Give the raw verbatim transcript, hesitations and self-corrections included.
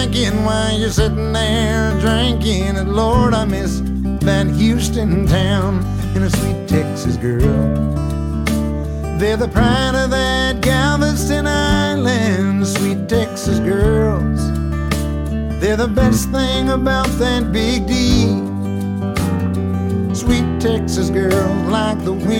thinking while you're sitting there drinking. And Lord, I miss that Houston town and a sweet Texas girl. They're the pride of that Galveston Island, sweet Texas girls. They're the best thing about that Big D. Sweet Texas girls like the wind.